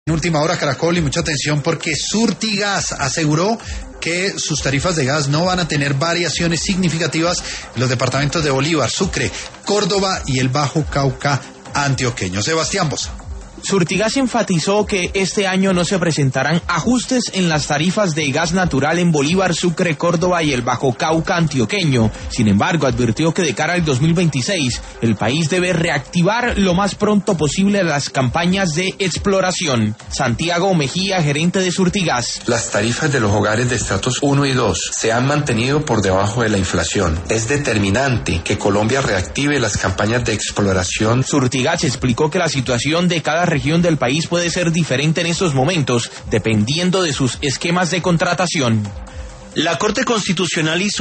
En última hora, Caracol, y mucha atención porque Surtigas aseguró que sus tarifas de gas no van a tener variaciones significativas en los departamentos de Bolívar, Sucre, Córdoba y el Bajo Cauca antioqueño. Sebastián Boza. Surtigas enfatizó que este año no se presentarán ajustes en las tarifas de gas natural en Bolívar, Sucre, Córdoba y el Bajo Cauca antioqueño. Sin embargo, advirtió que de cara al 2026, el país debe reactivar lo más pronto posible las campañas de exploración. Santiago Mejía, gerente de Surtigas. Las tarifas de los hogares de estratos 1 y 2 se han mantenido por debajo de la inflación. Es determinante que Colombia reactive las campañas de exploración. Surtigas explicó que la situación de cada región del país puede ser diferente en estos momentos, dependiendo de sus esquemas de contratación. La Corte Constitucional hizo